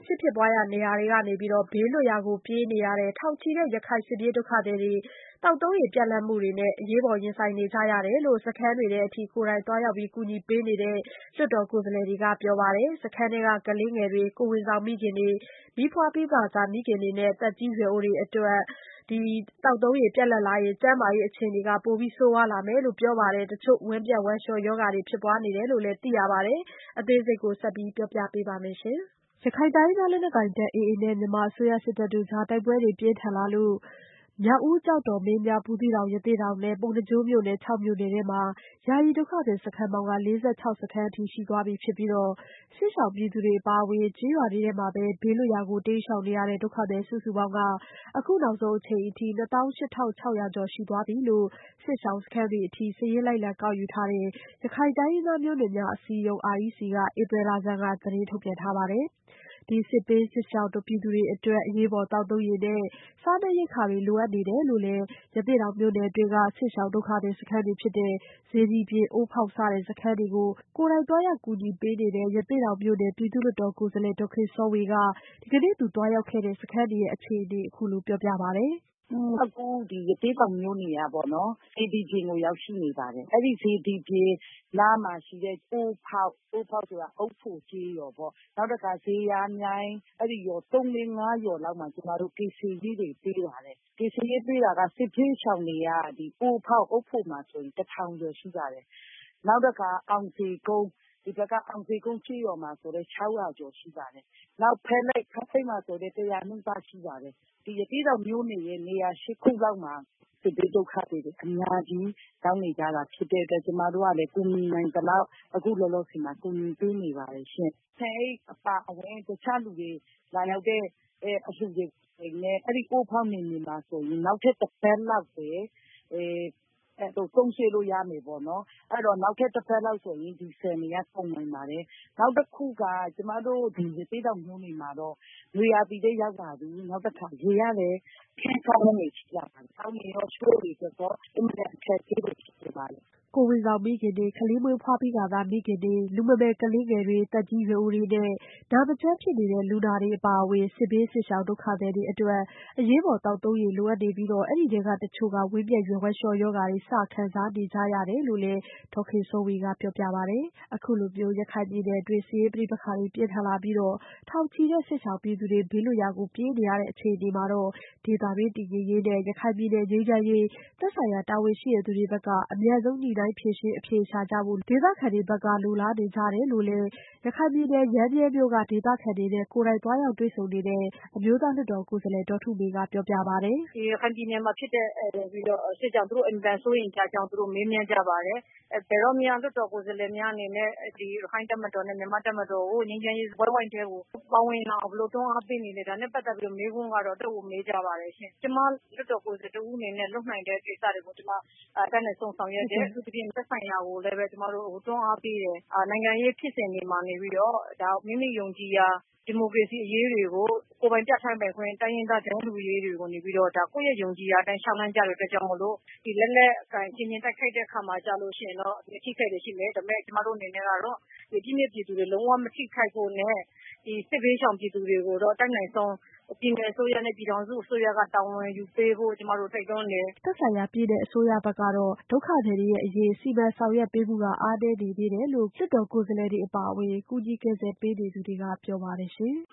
စစ်ဖြစ်ပွားရာနေရာတွေကနေ ဘေးလွတ်ရာကိုပြေးနေရတဲ့ ထောင်ချီတဲ့ရခိုင်စစ်ပြေးဒုက္ခသည်တွေ သောက်သုံးရေပြတ်လတ်မှုတွေနဲ့ အရေးပေါ်ရင်ဆိုင်နေကြရတယ်လို့ စခန်းတွေထဲအထိ ကိုယ်တိုင်သွားရောက်ကူညီပေးနေတဲ့ လွှတ်တော်ကိုယ်စားလှယ်တွေကပြောပါတယ်။ စခန်းထဲက ကလေးငယ်တွေ၊ ကိုယ်ဝန်ဆောင်မိခင်တွေ၊ မီးဖွားပြီးခါစမိခင်တွေနဲ့ သက်ကြီးရွယ်အိုတွေအတွက် သောက်သုံးရေပြတ်လတ်လာရင် ကျန်းမာရေးအခြေအနေ ပိုဆိုးဝါးလာမယ်လို့ပြောပါတယ်။ တချို့ ဝမ်းပျက်ဝမ်းလျှောရောဂါတွေဖြစ်ပွားနေတယ်လို့လည်းသိရပါတယ်။ အသေးစိတ် ဆက်ပြီးပြောပြပါမယ်။ ရခိုင်တိုင်းရင်းသားလက်နက်ကိုင်တပ် AA နဲ့ မြန်မာအစိုးရစစ်တပ်တို့ကြား တိုက်ပွဲတွေပြင်းထန်လာလို့ မြောက်ဦး၊ ကျောက်တော်၊ မင်းပြား၊ ဘူးသီးတောင်၊ ရသေ့တောင်နဲ့ ပုဏ္ဏားကျွန်းမြို့နယ် ၆ မြို့နယ်ထဲမှာ ယာယီဒုက္ခသည်စခန်းပေါင်း ၄၆ စခန်းအထိရှိသွားပြီဖြစ်ပြီး စစ်ရှောင်ပြည်သူတွေအပါအဝင် ကျေးရွာတွေထဲမှာပဲ ဘေးလွတ်ရာကိုတိမ်းရှောင်နေရတဲ့ ဒုက္ခသည်စုစုပေါင်းက အခုနောက်ဆုံးအချိန်အထိ ၂၈,၆၀၀ ကျော်ရှိသွားပြီလို့ စစ်ရှောင်စခန်းတွေအထိ စာရင်းလိုက်လံကောက်ယူထားတဲ့ ရခိုင်တိုင်းရင်းသားမျိုးနွယ်များအစည်းအရုံး REC က ဧပြီလဆန်းက သတင်းထုတ်ပြန်ထားပါတယ်။ စစ်ဘေးစစ်ရှောင်ပြည်သူတွေအတွက် အရေးပေါ်သောက်သုံးရေနဲ့ စားနပ်ရိက္ခာတွေလိုအပ်နေတယ်လို့လည်း ရသေ့တောင်မြို့နယ်အတွင်းက စစ်ရှောင်ဒုက္ခသည်စခန်းတွေဖြစ်တဲ့ စေတီပြင်၊ အိုးဖောက် စတဲ့စခန်းတွေကို ကိုယ်တိုင်သွားရောက်ကူညီပေးနေတဲ့ ရသေ့တောင်မြို့နယ်ပြည်သူ့လွှတ်တော်ကိုယ်စားလှယ် ဒေါ်ခင်စောဝေက ဒီကနေ့သွားရောက်ခဲ့တဲ့ စခန်းတွေအခြေအနေကို အခုလိုပြောပြပါတယ်။ "အခုရသေ့တောင်မြို့နယ်ကပေါ့နော် စေတီပြင်ကိုရောက်ရှိနေပါတယ်။ အဲဒီစေတီပြင်နားမှာရှိတဲ့ အိုးဖောက်ဆိုတာ အုတ်ဖိုကျေးရွာပေါ့။ နောက်တခါ ဇေယျာမြိုင် အဲဒီရွာ ၃-၄-၅ ရွာလောက်မှာ ကျမတို့ကယ်ဆယ်ရေးတွေပေးပါတယ်။ ကယ်ဆယ်ရေးပေးတာက စစ်ဘေးရှောင်တွေက အိုးဖောက် အုတ်ဖိုမှာဆိုရင် ၁,၀၀၀ ကျော်ရှိပါတယ်။ နောက်တခါ အောင်ဇေကုန်း ဒီဘက်က အောင်ဇေကုန်းကျေးရွာမှာဆိုလည်း ၆၀၀ ကျော်ရှိပါတယ်။ နောက်ဖဲလိပ်မှာဆိုလည်း ၁၀၀ နီးပါးရှိပါတယ်။ ဒီရသေ့တောင်မြို့နယ်ရဲ့နေရာ ၈ ခုလောက်မှာ စစ်ဘေးဒုက္ခသည်တွေအများကြီးရောက်နေကြတာဖြစ်တဲ့အတွက် ကျမတို့ကလည်း ကူညီနိုင်သလောက် အခုလောလောဆယ်မှာ ကူညီပေးနေပါတယ်ရှင့်။ ဆန်အိတ်အပါအဝင် တခြားလူတွေလာရောက်တဲ့အလှူတွေနဲ့ အဲဒီအိုးဖောက်နယ်မြေမှာဆိုရင် နောက်ထပ် တပတ်လောက်ပဲသုံးစွဲလို့ရမယ်ပေါ့နော်။ အဲဒီတော့ နောက်ထပ်တပတ်လောက်ဆိုရင် ဒီဆန်တွေကကုန်နိုင်ပါတယ်။ နောက်တခုက ကျမတို့ဒီရသေ့တောင်မြို့နယ်မှာတော့ နွေရာသီလည်းရောက်လာပြီ။ နောက်တခါ ရေကလည်းခမ်းခြောက်မှုတွေဖြစ်လာပါတယ်။ သောက်ရေရော ချို့တွေအတွက်ရော အင်မတန်အခက်အခဲတွေဖြစ်နေပါတယ်။ " ကိုယ်ဝန်ဆောင်မိခင်တွေ၊ ကလေးမွေးဖွားပြီးခါစမိခင်တွေ၊ လူမမယ်ကလေးငယ်တွေ၊ သက်ကြီးရွယ်အိုတွေနဲ့ နာမကျန်းဖြစ်နေတဲ့လူနာတွေအပါအဝင် စစ်ဘေးစစ်ရှောင်ဒုက္ခသည်တွေအတွက် အရေးပေါ်သောက်သုံးရေလိုအပ်နေပြီး အဲဒီထဲကတချို့က ဝမ်းပျက်ဝမ်းလျှောရောဂါတွေ စခံစားနေကြရတယ်လို့လည်း ဒေါ်ခင်စောဝေကပြောပါတယ်။ အခုလို ရခိုင်ပြည်နယ်တွင်း စစ်ရေးပဋိပက္ခတွေပြင်းထန်လာပြီး ထောင်ချီတဲ့စစ်ရှောင်ပြည်သူတွေ ဘေးလွတ်ရာကိုပြေးနေရတဲ့အခြေအနေမှာ ဒေသတွင်းတည်ငြိမ်ရေးနဲ့ ရခိုင်ပြည်နယ်ငြိမ်းချမ်းရေး သက်ဆိုင်ရာတာဝန်ရှိသူတွေဘက်က အမြန်ဆုံးညှိနှိုင်းဖြေရှင်းအဖြေရှာကြဖို့ ဒေသခံတွေဘက်ကလိုလားနေကြတယ်လို့လည်း ရခိုင်ပြည်နယ် ရမ်းဗြဲမြို့က ဒေသခံတွေနဲ့ ကိုယ်တိုင်သွားရောက်တွေ့ဆုံနေတဲ့ အမျိုးသားလွှတ်တော်ကိုယ်စားလှယ် ဒေါ်ထုမေကပြောပါတယ်။ "ရခိုင်ပြည်နယ်မှာဖြစ်တဲ့စစ်ကြောင့် သူတို့အင်မတန်စိုးရိမ်ကြကြောင်း သူတို့မေးမြန်းကြပါတယ်။ ဘယ်တော့များလွှတ်တော်ကိုယ်စားလှယ်များအနေနဲ့ ရခိုင့်တပ်မတော်နဲ့ မြန်မာ့တပ်မတော်ကို ငြိမ်းချမ်းရေးစားပွဲဝိုင်းထဲကိုပါဝင်လာအောင် ဘယ်လိုတွန်းအားပေးနေလဲ ဒါနဲ့ပတ်သက်ပြီးမေးခွန်းကတော့ အတော့်ကိုမေးကြပါတယ်ရှင့်။ ကျမလွှတ်တော်ကိုယ်စားလှယ်တဦးအနေနဲ့ လုပ်နိုင်တဲ့ကိစ္စတွေကို ကျမအတတ်နိုင်ဆုံးဆောင်ရွက်တယ်။ အထူးသဖြင့် သက်ဆိုင်ရာကိုလည်း ကျမတို့တွန်းအားပေးတယ်။ နိုင်ငံရေးဖြစ်စဉ်တွေမှာနေပြီးတော့ မိမိယုံကြည်ရာဒီမိုကရေစီအရေးတွေကို ကိုယ်ပိုင်ပြဌာန်းပိုင်ခွင့် တိုင်းရင်းသားတန်းတူရေးတွေကိုနေပြီးတော့ ကိုယ့်ရဲ့ယုံကြည်ရာအတိုင်းလျှောက်လှမ်းကြတဲ့အတွက်ကြောင့်မို့လို့ လက်နက်ကိုင်အချင်းချင်းတိုက်ခိုက်တဲ့အခါမှာကျလို့ရှိရင်တော့ အထိအခိုက်တွေရှိမယ်။ ဒါပေမယ့် ကျမတို့အနေနဲ့ကတော့ အပြစ်မဲ့ပြည်သူတွေလုံးဝမထိခိုက်ဖို့နဲ့ စစ်ဘေးရှောင်ပြည်သူတွေကိုတော့ အတတ်နိုင်ဆုံးပြည်နယ်အစိုးရနဲ့ ပြည်ထောင်စုအစိုးရက တာဝန်ယူပေးဖို့ ကျမတို့တိုက်တွန်းတယ်။ " သက်ဆိုင်ရာပြည်နယ်အစိုးရဘက်ကတော့ ဒုက္ခသည်တွေအရေး စီမံဆောင်ရွက်ပေးမှုအားနည်းနေသေးတယ်လို့ လွှတ်တော်ကိုယ်စားလှယ်တွေအပါအဝင် ကူညီကယ်ဆယ်ပေးနေသူတွေကပြောပါတယ်ရှင်။